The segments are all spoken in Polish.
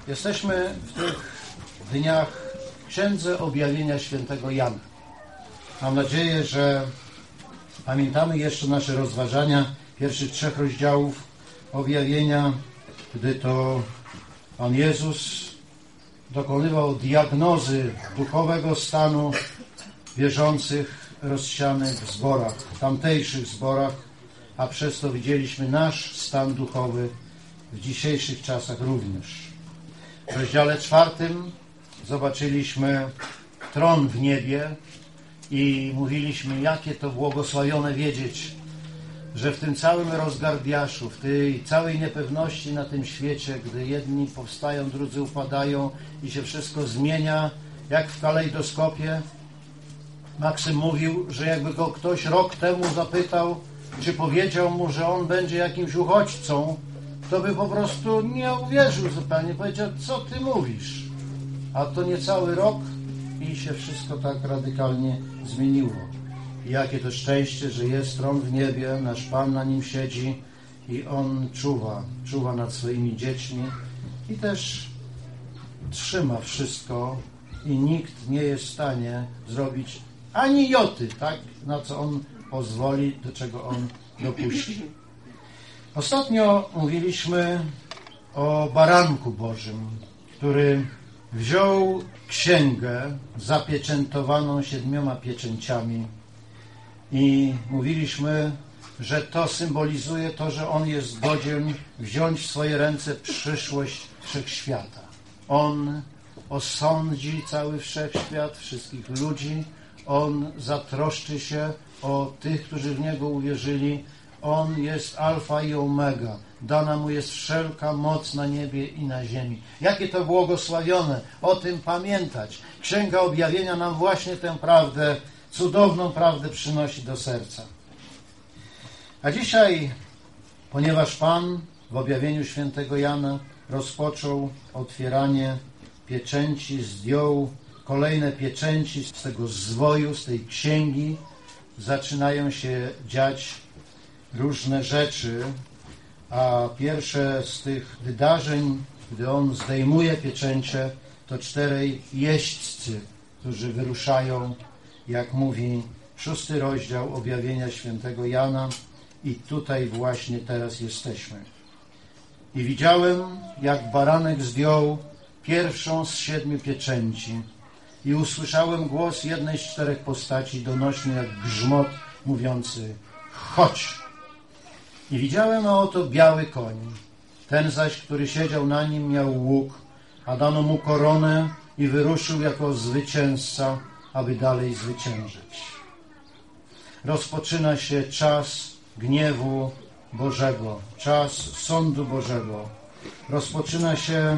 Jesteśmy w tych dniach w Księdze Objawienia Świętego Jana. Mam nadzieję, że pamiętamy jeszcze nasze rozważania pierwszych 3 rozdziałów Objawienia, gdy to Pan Jezus dokonywał diagnozy duchowego stanu wierzących rozsianych w zborach, w tamtejszych zborach, a przez to widzieliśmy nasz stan duchowy w dzisiejszych czasach również. W rozdziale 4 zobaczyliśmy tron w niebie i mówiliśmy, jakie to błogosławione wiedzieć, że w tym całym rozgardiaszu, w tej całej niepewności na tym świecie, gdy jedni powstają, drudzy upadają i się wszystko zmienia, jak w kalejdoskopie. Maksym mówił, że jakby go ktoś rok temu zapytał, czy powiedział mu, że on będzie jakimś uchodźcą, to by po prostu nie uwierzył zupełnie. Powiedział, co ty mówisz? A to niecały rok i się wszystko tak radykalnie zmieniło. I jakie to szczęście, że jest tron w niebie, nasz Pan na nim siedzi i On czuwa nad swoimi dziećmi i też trzyma wszystko i nikt nie jest w stanie zrobić ani joty, tak, na co On pozwoli, do czego On dopuści. Ostatnio mówiliśmy o Baranku Bożym, który wziął księgę zapieczętowaną 7 pieczęciami i mówiliśmy, że to symbolizuje to, że On jest godzien wziąć w swoje ręce przyszłość wszechświata. On osądzi cały wszechświat, wszystkich ludzi. On zatroszczy się o tych, którzy w Niego uwierzyli. On jest alfa i omega. Dana Mu jest wszelka moc na niebie i na ziemi. Jakie to błogosławione, o tym pamiętać. Księga Objawienia nam właśnie tę prawdę, cudowną prawdę przynosi do serca. A dzisiaj, ponieważ Pan w objawieniu świętego Jana rozpoczął otwieranie pieczęci, zdjął kolejne pieczęci z tego zwoju, z tej księgi, zaczynają się dziać różne rzeczy, a pierwsze z tych wydarzeń, gdy On zdejmuje pieczęcie, to 4 jeźdźcy, którzy wyruszają, jak mówi 6 rozdział Objawienia świętego Jana, i tutaj właśnie teraz jesteśmy. I widziałem, jak baranek zdjął pierwszą z 7 pieczęci i usłyszałem głos jednej z 4 postaci, donośny jak grzmot, mówiący: chodź! I widziałem, a oto biały koń. Ten zaś, który siedział na nim, miał łuk, a dano mu koronę i wyruszył jako zwycięzca, aby dalej zwyciężyć. Rozpoczyna się czas gniewu Bożego, czas sądu Bożego. Rozpoczyna się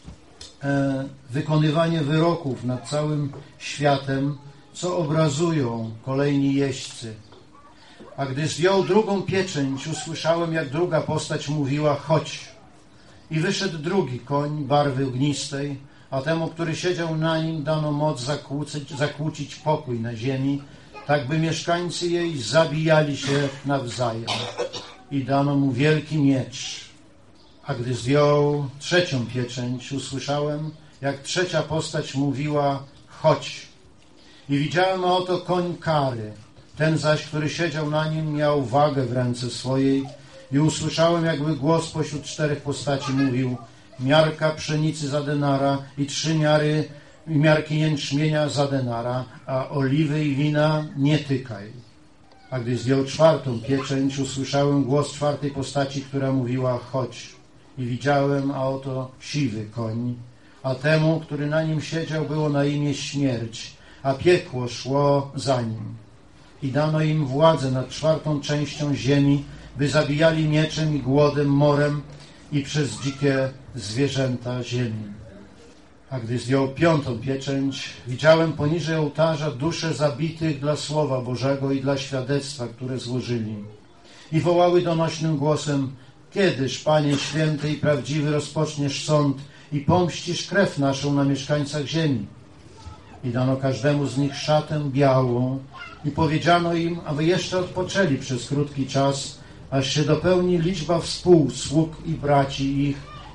wykonywanie wyroków nad całym światem, co obrazują kolejni jeźdźcy. A gdy zdjął drugą pieczęć, usłyszałem, jak druga postać mówiła: chodź. I wyszedł drugi koń barwy ognistej, a temu, który siedział na nim, dano moc zakłócić pokój na ziemi, tak by mieszkańcy jej zabijali się nawzajem. I dano mu wielki miecz. A gdy zdjął trzecią pieczęć, usłyszałem, jak trzecia postać mówiła: chodź. I widziałem, a oto koń kary. Ten zaś, który siedział na nim, miał wagę w ręce swojej i usłyszałem, jakby głos pośród 4 postaci mówił: miarka pszenicy za denara i 3 miarki jęczmienia za denara, a oliwy i wina nie tykaj. A gdy zdjął 4. pieczęć, usłyszałem głos 4 postaci, która mówiła: chodź. I widziałem, a oto siwy koń, a temu, który na nim siedział, było na imię Śmierć, a piekło szło za nim. I dano im władzę nad 4. częścią ziemi, by zabijali mieczem i głodem, morem i przez dzikie zwierzęta ziemi. A gdy zdjął 5. pieczęć, widziałem poniżej ołtarza dusze zabitych dla Słowa Bożego i dla świadectwa, które złożyli. I wołały donośnym głosem: kiedyż, Panie święty i prawdziwy, rozpoczniesz sąd i pomścisz krew naszą na mieszkańcach ziemi? I dano każdemu z nich szatę białą i powiedziano im, aby jeszcze odpoczęli przez krótki czas, aż się dopełni liczba współsług i braci ich,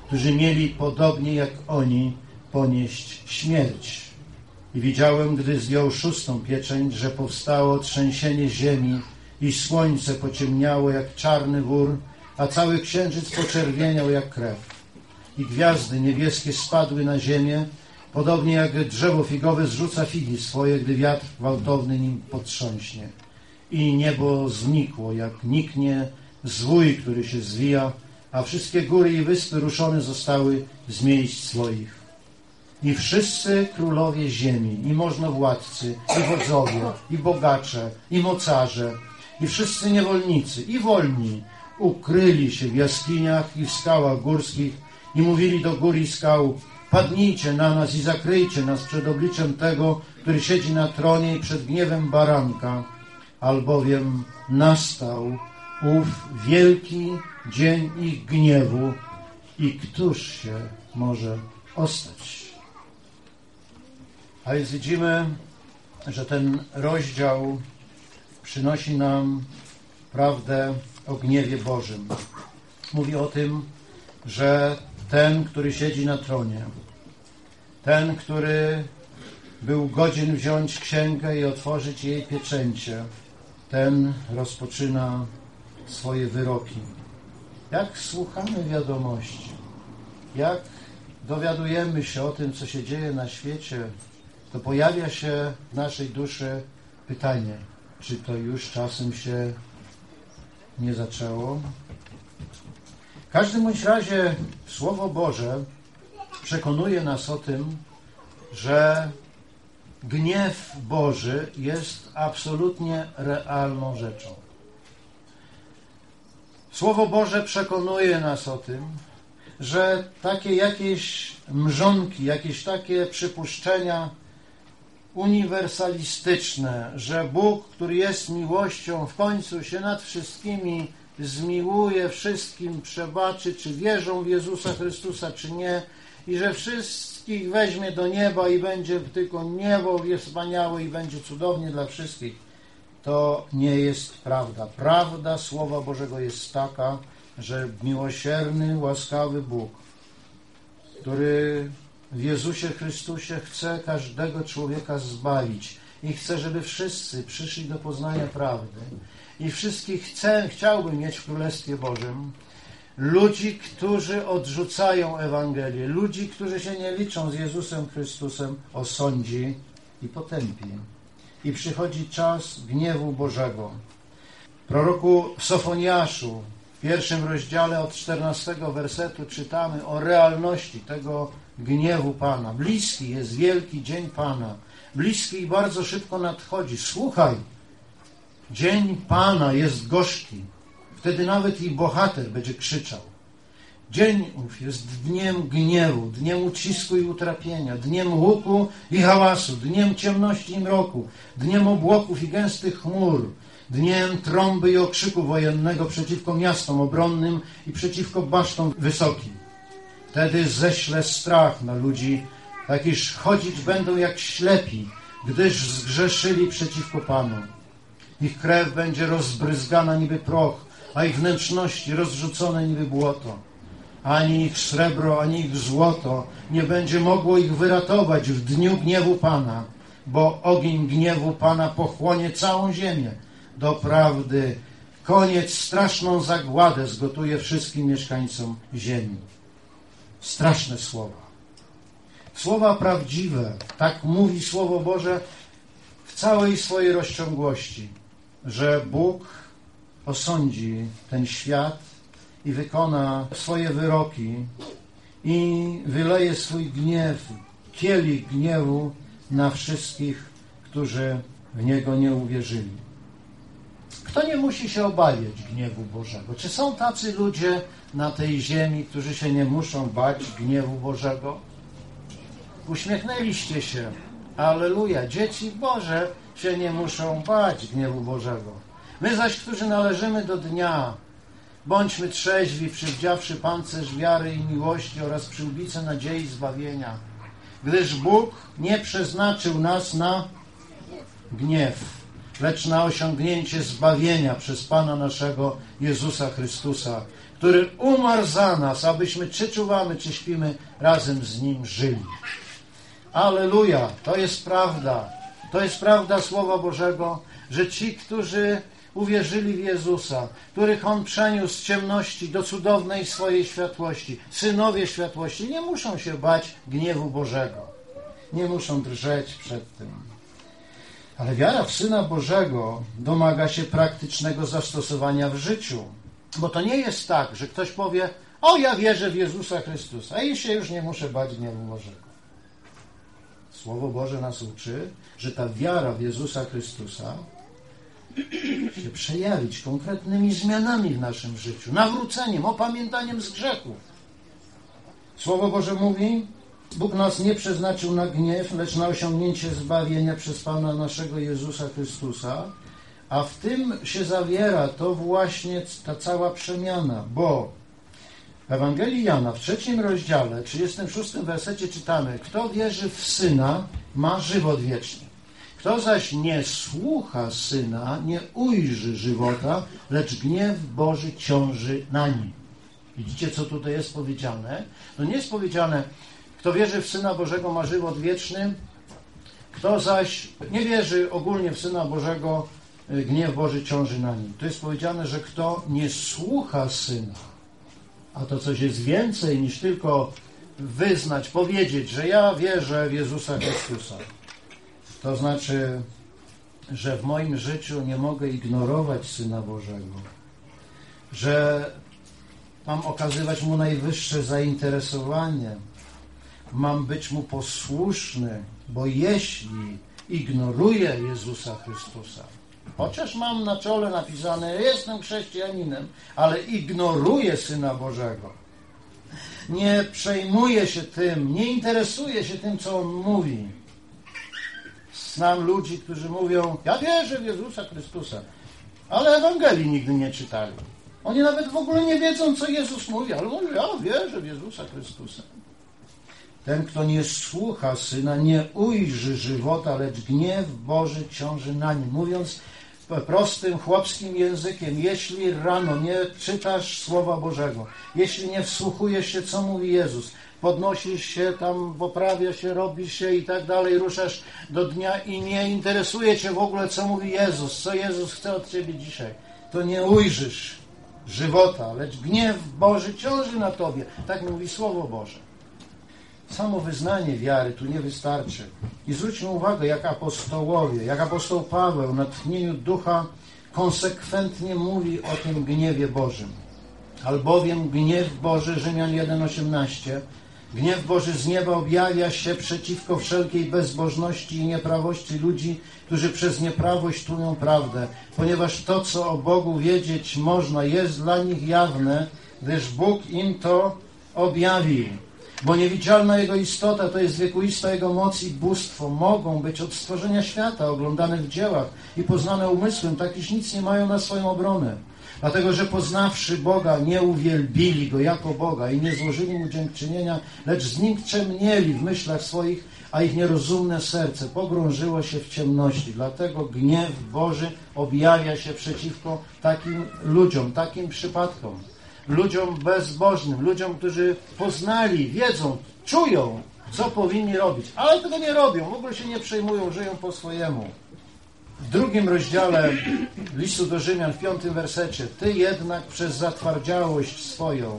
którzy mieli podobnie jak oni ponieść śmierć. I widziałem, gdy zdjął 6. pieczęć, że powstało trzęsienie ziemi i słońce pociemniało jak czarny wór, a cały księżyc poczerwieniał jak krew. I gwiazdy niebieskie spadły na ziemię, podobnie jak drzewo figowe zrzuca figi swoje, gdy wiatr gwałtowny nim potrząśnie. I niebo znikło, jak niknie zwój, który się zwija, a wszystkie góry i wyspy ruszone zostały z miejsc swoich. I wszyscy królowie ziemi, i możnowładcy, i wodzowie, i bogacze, i mocarze, i wszyscy niewolnicy, i wolni, ukryli się w jaskiniach i w skałach górskich i mówili do gór i skał: padnijcie na nas i zakryjcie nas przed obliczem tego, który siedzi na tronie i przed gniewem baranka, albowiem nastał ów wielki dzień ich gniewu i któż się może ostać? A więc widzimy, że ten rozdział przynosi nam prawdę o gniewie Bożym. Mówi o tym, że ten, który siedzi na tronie, ten, który był godzien wziąć księgę i otworzyć jej pieczęcie, ten rozpoczyna swoje wyroki. Jak słuchamy wiadomości, jak dowiadujemy się o tym, co się dzieje na świecie, to pojawia się w naszej duszy pytanie, czy to już czasem się nie zaczęło? W każdym bądź razie Słowo Boże przekonuje nas o tym, że gniew Boży jest absolutnie realną rzeczą. Słowo Boże przekonuje nas o tym, że takie jakieś mrzonki, jakieś takie przypuszczenia uniwersalistyczne, że Bóg, który jest miłością, w końcu się nad wszystkimi zmiłuje, wszystkim przebaczy, czy wierzą w Jezusa Chrystusa, czy nie, i że wszystkich weźmie do nieba i będzie tylko niebo wspaniałe i będzie cudownie dla wszystkich. To nie jest prawda. Prawda Słowa Bożego jest taka, że miłosierny, łaskawy Bóg, który w Jezusie Chrystusie chce każdego człowieka zbawić i chce, żeby wszyscy przyszli do poznania prawdy i wszystkich chciałby mieć w Królestwie Bożym, ludzi, którzy odrzucają Ewangelię, ludzi, którzy się nie liczą z Jezusem Chrystusem, osądzi i potępi. I przychodzi czas gniewu Bożego. W proroku Sofoniaszu w 1 rozdziale od 14 wersetu czytamy o realności tego gniewu Pana. Bliski jest wielki dzień Pana. Bliski i bardzo szybko nadchodzi. Słuchaj, dzień Pana jest gorzki. Wtedy nawet i bohater będzie krzyczał. Dzień ów jest dniem gniewu, dniem ucisku i utrapienia, dniem huku i hałasu, dniem ciemności i mroku, dniem obłoków i gęstych chmur, dniem trąby i okrzyku wojennego przeciwko miastom obronnym i przeciwko basztom wysokim. Wtedy ześlę strach na ludzi, tak iż chodzić będą jak ślepi, gdyż zgrzeszyli przeciwko Panu. Ich krew będzie rozbryzgana niby proch, a ich wnętrzności rozrzucone niby błoto. Ani ich srebro, ani ich złoto nie będzie mogło ich wyratować w dniu gniewu Pana, bo ogień gniewu Pana pochłonie całą ziemię. Doprawdy, koniec straszną zagładę zgotuje wszystkim mieszkańcom ziemi. Straszne słowa. Słowa prawdziwe, tak mówi Słowo Boże w całej swojej rozciągłości, że Bóg osądzi ten świat i wykona swoje wyroki i wyleje swój gniew, kielich gniewu na wszystkich, którzy w Niego nie uwierzyli. Kto nie musi się obawiać gniewu Bożego? Czy są tacy ludzie na tej ziemi, którzy się nie muszą bać gniewu Bożego? Uśmiechnęliście się. Alleluja. Dzieci Boże się nie muszą bać gniewu Bożego. My zaś, którzy należymy do dnia, bądźmy trzeźwi, przywdziawszy pancerz wiary i miłości oraz przyłbicę nadziei zbawienia. Gdyż Bóg nie przeznaczył nas na gniew, lecz na osiągnięcie zbawienia przez Pana naszego Jezusa Chrystusa, który umarł za nas, abyśmy czy czuwamy, czy śpimy, razem z Nim żyli. Alleluja! To jest prawda. To jest prawda Słowa Bożego, że ci, którzy uwierzyli w Jezusa, których On przeniósł z ciemności do cudownej swojej światłości, synowie światłości, nie muszą się bać gniewu Bożego. Nie muszą drżeć przed tym. Ale wiara w Syna Bożego domaga się praktycznego zastosowania w życiu. Bo to nie jest tak, że ktoś powie: o, ja wierzę w Jezusa Chrystusa i się już nie muszę bać gniewu Bożego. Słowo Boże nas uczy, że ta wiara w Jezusa Chrystusa się przejawić konkretnymi zmianami w naszym życiu, nawróceniem, opamiętaniem z grzechów. Słowo Boże mówi: Bóg nas nie przeznaczył na gniew, lecz na osiągnięcie zbawienia przez Pana naszego Jezusa Chrystusa, a w tym się zawiera to właśnie ta cała przemiana, bo w Ewangelii Jana w 3 rozdziale, 36 wersecie czytamy: kto wierzy w Syna, ma żywot wieczny. Kto zaś nie słucha Syna, nie ujrzy żywota, lecz gniew Boży ciąży na nim. Widzicie, co tutaj jest powiedziane? To nie jest powiedziane: kto wierzy w Syna Bożego, ma żywot wieczny, kto zaś nie wierzy ogólnie w Syna Bożego, gniew Boży ciąży na nim. To jest powiedziane, że kto nie słucha Syna, a to coś jest więcej niż tylko wyznać, powiedzieć, że ja wierzę w Jezusa Chrystusa. To znaczy, że w moim życiu nie mogę ignorować Syna Bożego, że mam okazywać Mu najwyższe zainteresowanie, mam być Mu posłuszny, bo jeśli ignoruję Jezusa Chrystusa, chociaż mam na czole napisane: jestem chrześcijaninem, ale ignoruję Syna Bożego, nie przejmuję się tym, nie interesuję się tym, co On mówi. Znam ludzi, którzy mówią: ja wierzę w Jezusa Chrystusa, ale Ewangelii nigdy nie czytali. Oni nawet w ogóle nie wiedzą, co Jezus mówi, ale mówią: ja wierzę w Jezusa Chrystusa. Ten, kto nie słucha Syna, nie ujrzy żywota, lecz gniew Boży ciąży na nim. Mówiąc prostym, chłopskim językiem, jeśli rano nie czytasz Słowa Bożego, jeśli nie wsłuchujesz się, co mówi Jezus, podnosisz się tam, poprawia się, robisz się i tak dalej, ruszasz do dnia i nie interesuje cię w ogóle, co mówi Jezus, co Jezus chce od ciebie dzisiaj, to nie ujrzysz żywota, lecz gniew Boży ciąży na tobie. Tak mówi Słowo Boże. Samo wyznanie wiary tu nie wystarczy. I zwróćmy uwagę, jak apostołowie, jak apostoł Paweł na tchnieniu ducha konsekwentnie mówi o tym gniewie Bożym. Albowiem gniew Boży, Rzymian 1,18, gniew Boży z nieba objawia się przeciwko wszelkiej bezbożności i nieprawości ludzi, którzy przez nieprawość tłumią prawdę, ponieważ to, co o Bogu wiedzieć można, jest dla nich jawne, gdyż Bóg im to objawił. Bo niewidzialna Jego istota, to jest wiekuista Jego moc i bóstwo, mogą być od stworzenia świata, oglądane w dziełach i poznane umysłem, tak iż nic nie mają na swoją obronę. Dlatego, że poznawszy Boga, nie uwielbili Go jako Boga i nie złożyli Mu dziękczynienia, lecz znikczemnieli w myślach swoich, a ich nierozumne serce pogrążyło się w ciemności. Dlatego gniew Boży objawia się przeciwko takim ludziom, takim przypadkom. Ludziom bezbożnym, ludziom, którzy poznali, wiedzą, czują, co powinni robić, ale tego nie robią, w ogóle się nie przejmują, żyją po swojemu. W 2 rozdziale listu do Rzymian, w 5 wersecie: ty jednak przez zatwardziałość swoją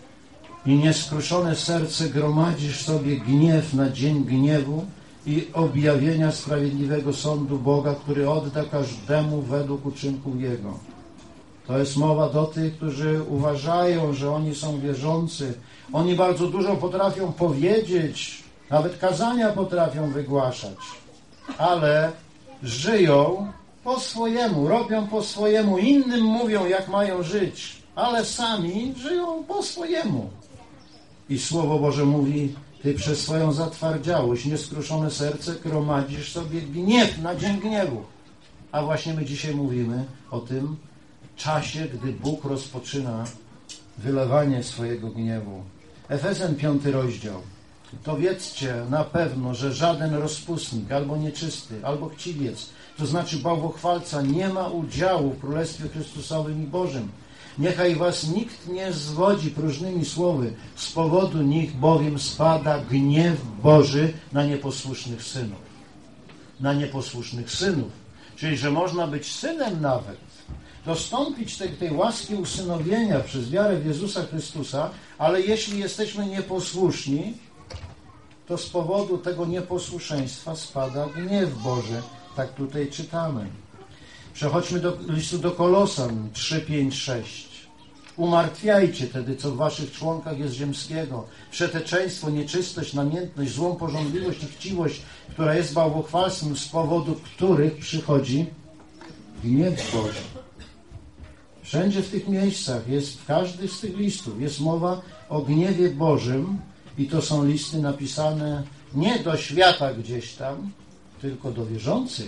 i nieskruszone serce gromadzisz sobie gniew na dzień gniewu i objawienia sprawiedliwego sądu Boga, który odda każdemu według uczynków Jego. To jest mowa do tych, którzy uważają, że oni są wierzący. Oni bardzo dużo potrafią powiedzieć, nawet kazania potrafią wygłaszać, ale żyją po swojemu, robią po swojemu, innym mówią, jak mają żyć, ale sami żyją po swojemu. I Słowo Boże mówi: ty przez swoją zatwardziałość, nieskruszone serce gromadzisz sobie gniew na dzień gniewu. A właśnie my dzisiaj mówimy o tym czasie, gdy Bóg rozpoczyna wylewanie swojego gniewu. Efezjan 5 rozdział. To wiedzcie na pewno, że żaden rozpustnik, albo nieczysty, albo chciwiec, to znaczy bałwochwalca, nie ma udziału w Królestwie Chrystusowym i Bożym. Niechaj was nikt nie zwodzi próżnymi słowy, z powodu nich bowiem spada gniew Boży na nieposłusznych synów. Na nieposłusznych synów. Czyli, że można być synem nawet, dostąpić tej łaski usynowienia przez wiarę w Jezusa Chrystusa, ale jeśli jesteśmy nieposłuszni, to z powodu tego nieposłuszeństwa spada gniew Boży. Tak tutaj czytamy. Przechodźmy do listu do Kolosan 3, 5, 6. Umartwiajcie tedy, co w waszych członkach jest ziemskiego, przeteczeństwo, nieczystość, namiętność, złą pożądliwość i chciwość, która jest bałwochwalstwem, z powodu których przychodzi gniew Boży. Wszędzie w tych miejscach, w każdym z tych listów jest mowa o gniewie Bożym i to są listy napisane nie do świata gdzieś tam, tylko do wierzących.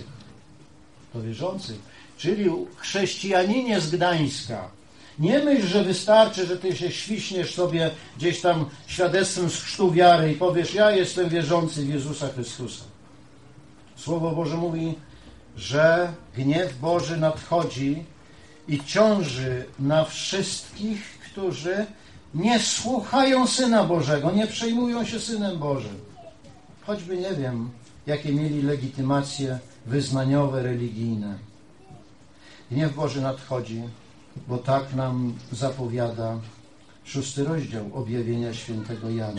Do wierzących. Czyli chrześcijaninie z Gdańska. Nie myśl, że wystarczy, że ty się świśniesz sobie gdzieś tam świadectwem z chrztu wiary i powiesz, ja jestem wierzący w Jezusa Chrystusa. Słowo Boże mówi, że gniew Boży nadchodzi i ciąży na wszystkich, którzy nie słuchają Syna Bożego, nie przejmują się Synem Bożym. Choćby nie wiem, jakie mieli legitymacje wyznaniowe, religijne. Gniew Boży nadchodzi, bo tak nam zapowiada 6 rozdział objawienia świętego Jana.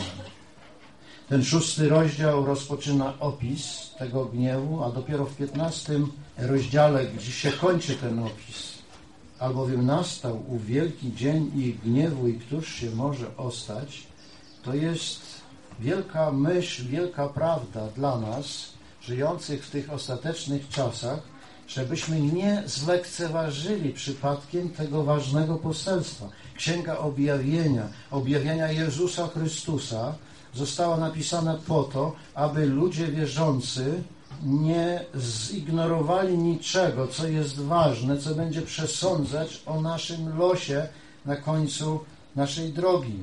Ten 6 rozdział rozpoczyna opis tego gniewu, a dopiero w 15 rozdziale, gdzie się kończy ten opis, albowiem nastał ów wielki dzień ich gniewu i któż się może ostać, to jest wielka myśl, wielka prawda dla nas, żyjących w tych ostatecznych czasach, żebyśmy nie zlekceważyli przypadkiem tego ważnego poselstwa. Księga objawienia Jezusa Chrystusa została napisana po to, aby ludzie wierzący nie zignorowali niczego, co jest ważne, co będzie przesądzać o naszym losie na końcu naszej drogi.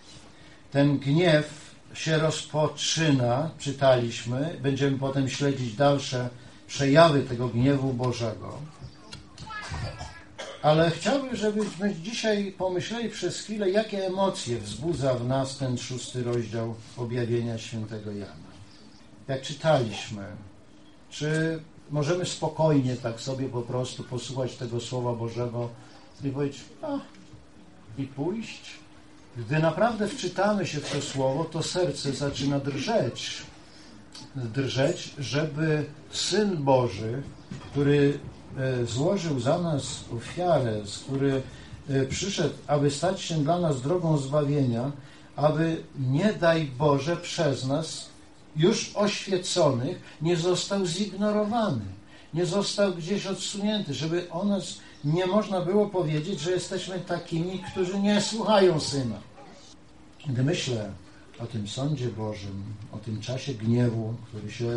Ten gniew się rozpoczyna, czytaliśmy, będziemy potem śledzić dalsze przejawy tego gniewu Bożego. Ale chciałbym, żebyśmy dzisiaj pomyśleli przez chwilę, jakie emocje wzbudza w nas ten 6 rozdział objawienia świętego Jana. Jak czytaliśmy, czy możemy spokojnie tak sobie po prostu posłuchać tego Słowa Bożego i powiedzieć, i pójść? Gdy naprawdę wczytamy się w to Słowo, to serce zaczyna drżeć. Drżeć, żeby Syn Boży, który złożył za nas ofiarę, który przyszedł, aby stać się dla nas drogą zbawienia, aby nie daj Boże przez nas już oświeconych nie został zignorowany, nie został gdzieś odsunięty, żeby o nas nie można było powiedzieć, że jesteśmy takimi, którzy nie słuchają Syna. Gdy myślę o tym sądzie Bożym, o tym czasie gniewu, który się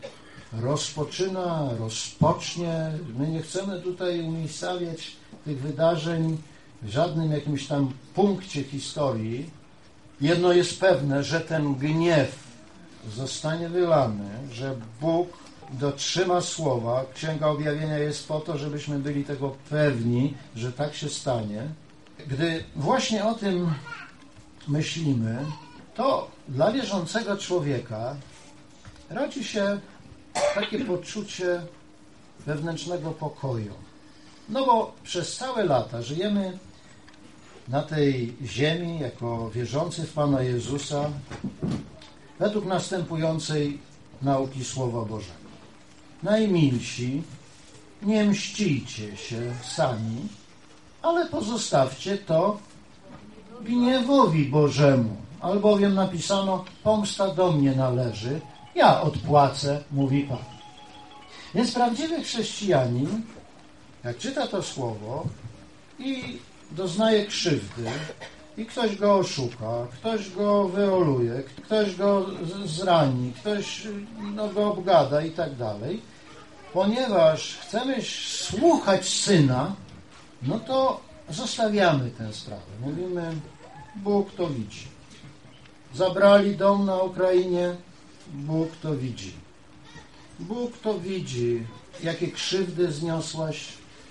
rozpocznie. My nie chcemy tutaj umiejscawiać tych wydarzeń w żadnym jakimś tam punkcie historii. Jedno jest pewne, że ten gniew zostanie wylany, że Bóg dotrzyma słowa. Księga Objawienia jest po to, żebyśmy byli tego pewni, że tak się stanie. Gdy właśnie o tym myślimy, to dla wierzącego człowieka rodzi się takie poczucie wewnętrznego pokoju. No bo przez całe lata żyjemy na tej ziemi jako wierzący w Pana Jezusa według następującej nauki Słowa Bożego. Najmilsi, nie mścijcie się sami, ale pozostawcie to gniewowi Bożemu, albowiem napisano, pomsta do mnie należy, ja odpłacę, mówi Pan. Więc prawdziwy chrześcijanin, jak czyta to słowo i doznaje krzywdy, i ktoś go oszuka, ktoś go wyoluje, ktoś go zrani, ktoś go obgada i tak dalej, ponieważ chcemy słuchać Syna, no to zostawiamy tę sprawę. Mówimy, Bóg to widzi. Zabrali dom na Ukrainie, Bóg to widzi. Bóg to widzi, jakie krzywdy zniosłaś.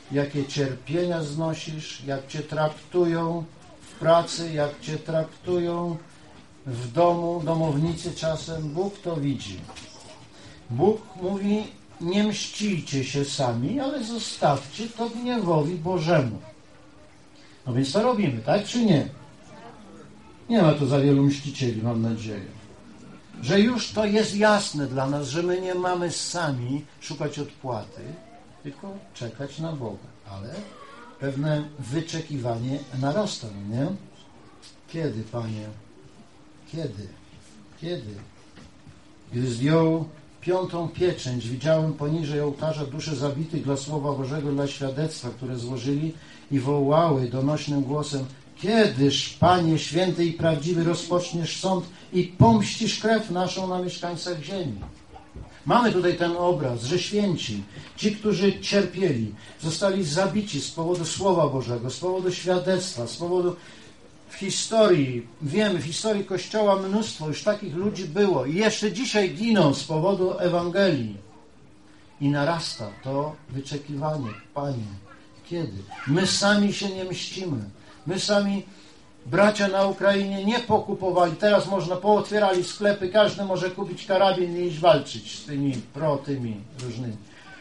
jakie cierpienia znosisz, jak cię traktują w pracy, jak cię traktują w domu, domownicy czasem. Bóg to widzi. Bóg mówi, nie mścijcie się sami, ale zostawcie to gniewowi Bożemu. No więc to robimy, tak czy nie? Nie ma tu za wielu mścicieli, mam nadzieję. Że już to jest jasne dla nas, że my nie mamy sami szukać odpłaty, tylko czekać na Boga. Ale pewne wyczekiwanie narasta, nie? Kiedy, Panie? Kiedy? Kiedy? Gdy zdjął 5. pieczęć, widziałem poniżej ołtarza dusze zabitych dla Słowa Bożego, dla świadectwa, które złożyli i wołały donośnym głosem: Kiedyż, Panie święty i prawdziwy, rozpoczniesz sąd i pomścisz krew naszą na mieszkańcach ziemi? Mamy tutaj ten obraz, że święci, ci, którzy cierpieli, zostali zabici z powodu Słowa Bożego, z powodu świadectwa, z powodu... W historii, wiemy, w historii Kościoła mnóstwo już takich ludzi było i jeszcze dzisiaj giną z powodu Ewangelii. I narasta to wyczekiwanie. Panie, kiedy? My sami się nie mścimy. My sami, bracia na Ukrainie, nie pokupowali. Teraz można, pootwierali sklepy, każdy może kupić karabin i iść walczyć z tymi tymi różnymi.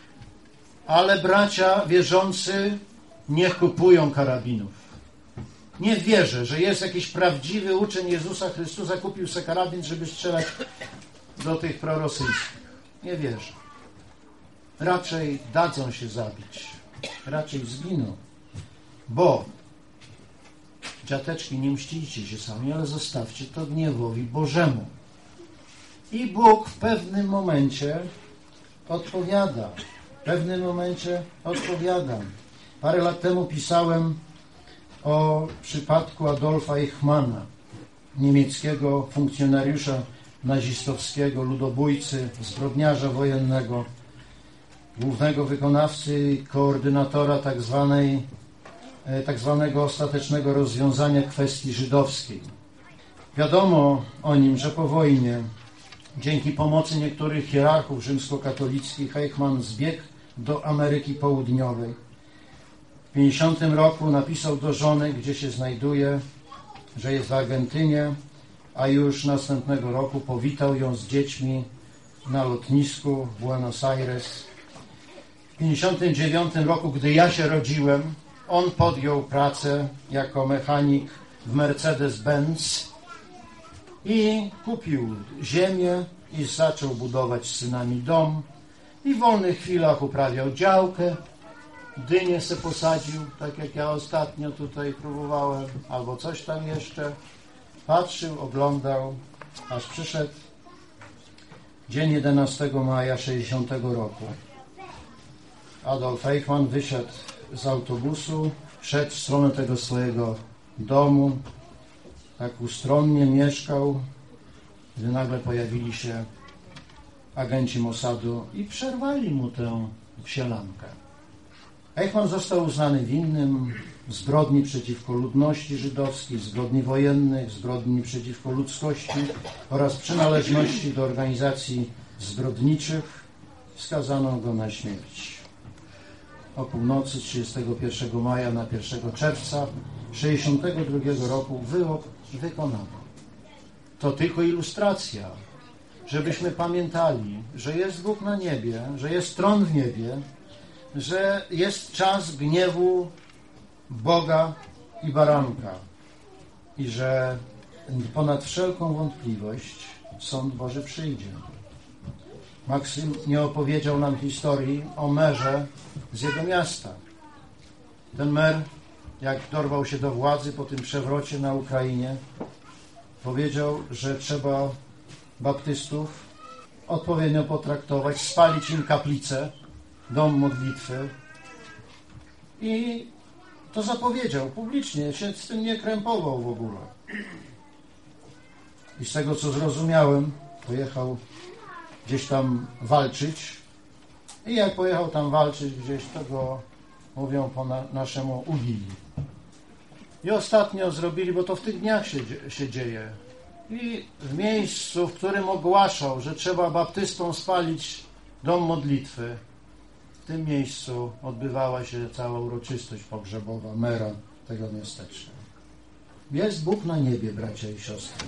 Ale bracia wierzący nie kupują karabinów. Nie wierzę, że jest jakiś prawdziwy uczeń Jezusa Chrystusa, kupił sobie karabin, żeby strzelać do tych prorosyjskich. Nie wierzę. Raczej dadzą się zabić. Raczej zginą. Bo, dziateczki, nie mścicie się sami, ale zostawcie to gniewowi Bożemu. I Bóg w pewnym momencie odpowiada. W pewnym momencie odpowiada. Parę lat temu pisałem o przypadku Adolfa Eichmanna, niemieckiego funkcjonariusza nazistowskiego, ludobójcy, zbrodniarza wojennego, głównego wykonawcy i koordynatora tak zwanego ostatecznego rozwiązania kwestii żydowskiej. Wiadomo o nim, że po wojnie, dzięki pomocy niektórych hierarchów rzymskokatolickich, Eichmann zbiegł do Ameryki Południowej. W 50 roku napisał do żony, gdzie się znajduje, że jest w Argentynie, a już następnego roku powitał ją z dziećmi na lotnisku w Buenos Aires. W 59 roku, gdy ja się rodziłem, on podjął pracę jako mechanik w Mercedes-Benz i kupił ziemię i zaczął budować z synami dom i w wolnych chwilach uprawiał działkę. Dynię se posadził, tak jak ja ostatnio tutaj próbowałem, albo coś tam jeszcze. Patrzył, oglądał, aż przyszedł dzień 11 maja 60 roku. Adolf Eichmann wyszedł z autobusu, szedł w stronę tego swojego domu, tak ustronnie mieszkał, gdy nagle pojawili się agenci Mossadu i przerwali mu tę sielankę. Eichmann został uznany winnym zbrodni przeciwko ludności żydowskiej, zbrodni wojennych, zbrodni przeciwko ludzkości oraz przynależności do organizacji zbrodniczych. Skazano go na śmierć. O północy 31 maja na 1 czerwca 1962 roku wyrok wykonano. To tylko ilustracja, żebyśmy pamiętali, że jest Bóg na niebie, że jest tron w niebie, że jest czas gniewu Boga i baranka i że ponad wszelką wątpliwość sąd Boży przyjdzie. Maksym nie opowiedział nam historii o merze z jego miasta. Ten mer, jak dorwał się do władzy po tym przewrocie na Ukrainie, powiedział, że trzeba baptystów odpowiednio potraktować, spalić im kaplicę, dom modlitwy i to zapowiedział publicznie, się z tym nie krępował w ogóle. I z tego, co zrozumiałem, pojechał gdzieś tam walczyć i jak pojechał tam walczyć gdzieś, to go, mówią po naszemu, ubili. I ostatnio zrobili, bo to w tych dniach się dzieje, i w miejscu, w którym ogłaszał, że trzeba baptystom spalić dom modlitwy, w tym miejscu odbywała się cała uroczystość pogrzebowa mera tego miasteczka. Jest Bóg na niebie, bracia i siostry.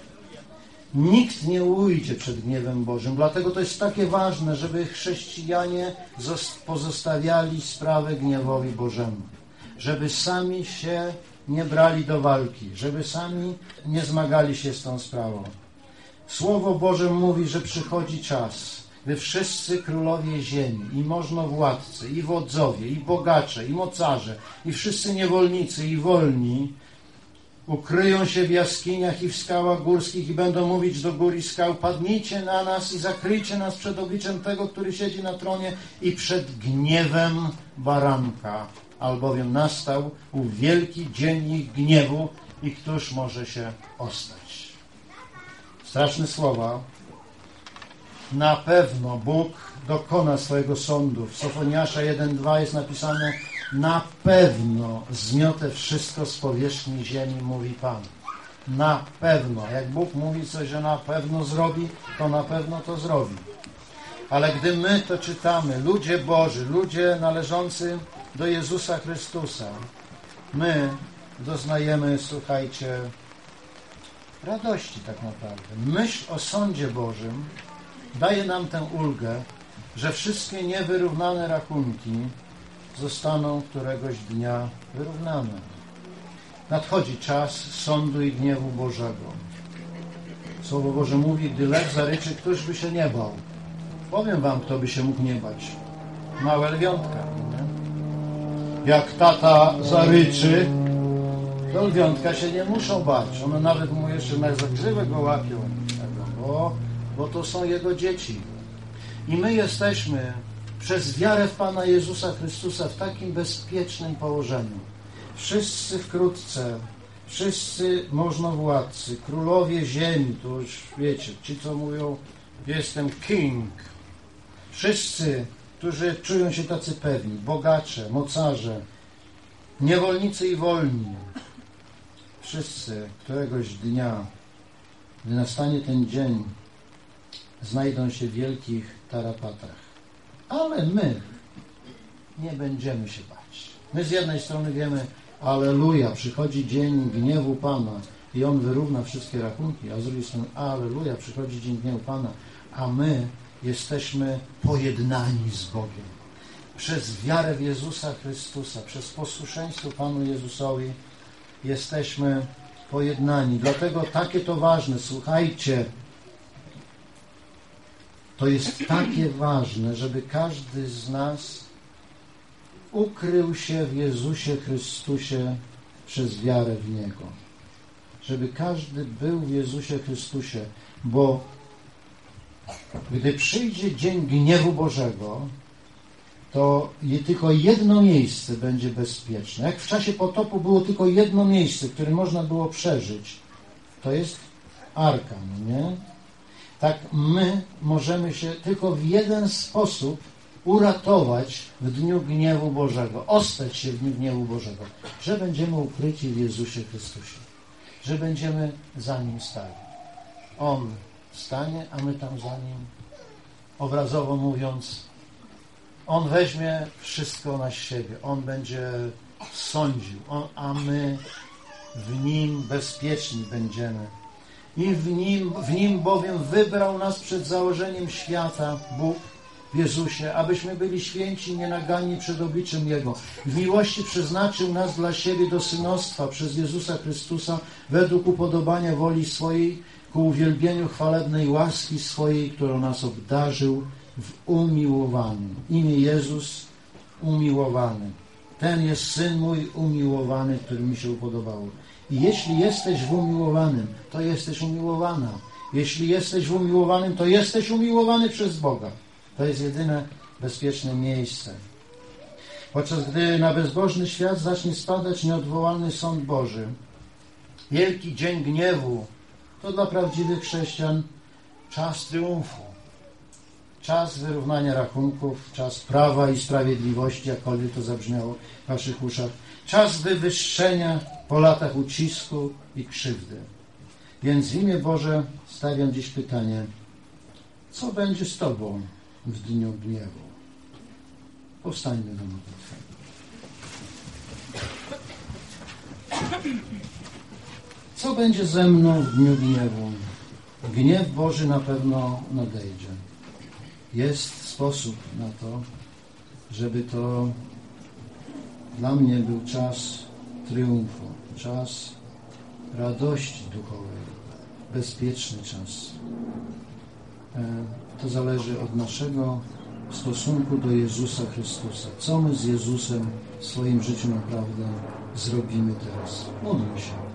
Nikt nie ujdzie przed gniewem Bożym, dlatego to jest takie ważne, żeby chrześcijanie pozostawiali sprawę gniewowi Bożemu, żeby sami się nie brali do walki, żeby sami nie zmagali się z tą sprawą. Słowo Boże mówi, że przychodzi czas, gdy wszyscy królowie ziemi, i możnowładcy, i wodzowie, i bogacze, i mocarze, i wszyscy niewolnicy, i wolni, ukryją się w jaskiniach i w skałach górskich i będą mówić do gór i skał: padnijcie na nas i zakryjcie nas przed obliczem tego, który siedzi na tronie, i przed gniewem baranka, albowiem nastał ów wielki dzień ich gniewu i któż może się ostać. Straszne słowa. Na pewno Bóg dokona swojego sądu. W Sofoniasza 1:2 jest napisane: na pewno zmiotę wszystko z powierzchni ziemi, mówi Pan. Na pewno. Jak Bóg mówi coś, że na pewno zrobi, to na pewno to zrobi. Ale gdy my to czytamy, ludzie Boży, ludzie należący do Jezusa Chrystusa, my doznajemy, słuchajcie, radości tak naprawdę. Myśl o sądzie Bożym daje nam tę ulgę, że wszystkie niewyrównane rachunki zostaną któregoś dnia wyrównane. Nadchodzi czas sądu i gniewu Bożego. Słowo Boże mówi: gdy lew zaryczy, któż by się nie bał? Powiem wam, kto by się mógł nie bać. Małe lwiątka. Nie? Jak tata zaryczy, to lwiątka się nie muszą bać. One nawet mu jeszcze na zagrzywę go łapią. Bo to są jego dzieci. I my jesteśmy przez wiarę w Pana Jezusa Chrystusa w takim bezpiecznym położeniu. Wszyscy wkrótce, wszyscy możnowładcy, królowie ziemi, to już wiecie, ci co mówią: jestem king. Wszyscy, którzy czują się tacy pewni, bogacze, mocarze, niewolnicy i wolni, wszyscy któregoś dnia, gdy nastanie ten dzień, znajdą się w wielkich tarapatach. Ale my nie będziemy się bać. My z jednej strony wiemy: alleluja, przychodzi dzień gniewu Pana i On wyrówna wszystkie rachunki, a z drugiej strony: alleluja, przychodzi dzień gniewu Pana, a my jesteśmy pojednani z Bogiem. Przez wiarę w Jezusa Chrystusa, przez posłuszeństwo Panu Jezusowi jesteśmy pojednani. Dlatego takie to ważne. Słuchajcie, to jest takie ważne, żeby każdy z nas ukrył się w Jezusie Chrystusie przez wiarę w Niego. Żeby każdy był w Jezusie Chrystusie, bo gdy przyjdzie dzień gniewu Bożego, to tylko jedno miejsce będzie bezpieczne. Jak w czasie potopu było tylko jedno miejsce, w którym można było przeżyć, to jest arka, nie? Tak my możemy się tylko w jeden sposób uratować w dniu gniewu Bożego, ostać się w dniu gniewu Bożego, że będziemy ukryci w Jezusie Chrystusie, że będziemy za Nim stali. On stanie, a my tam za Nim, obrazowo mówiąc, On weźmie wszystko na siebie, On będzie sądził, a my w Nim bezpieczni będziemy. I w Nim bowiem wybrał nas przed założeniem świata Bóg w Jezusie, abyśmy byli święci i nienaganni przed obliczem Jego. W miłości przeznaczył nas dla siebie do synostwa przez Jezusa Chrystusa według upodobania woli swojej, ku uwielbieniu chwalebnej łaski swojej, którą nas obdarzył w umiłowanym. Imię Jezus, umiłowany. Ten jest Syn mój umiłowany, który mi się upodobało. I jeśli jesteś w umiłowanym, to jesteś umiłowana. Jeśli jesteś w umiłowanym, to jesteś umiłowany przez Boga. To jest jedyne bezpieczne miejsce. Podczas gdy na bezbożny świat zacznie spadać nieodwołalny sąd Boży, wielki dzień gniewu, to dla prawdziwych chrześcijan czas triumfu. Czas wyrównania rachunków, czas prawa i sprawiedliwości, jakkolwiek to zabrzmiało w waszych uszach. Czas wywyższenia po latach ucisku i krzywdy. Więc w imię Boże stawiam dziś pytanie: co będzie z Tobą w dniu gniewu? Powstańmy do modlitwy. Co będzie ze mną w dniu gniewu? Gniew Boży na pewno nadejdzie. Jest sposób na to, żeby to dla mnie był czas triumfu, czas radości duchowej, bezpieczny czas. To zależy od naszego stosunku do Jezusa Chrystusa. Co my z Jezusem w swoim życiu naprawdę zrobimy teraz? Módlmy się.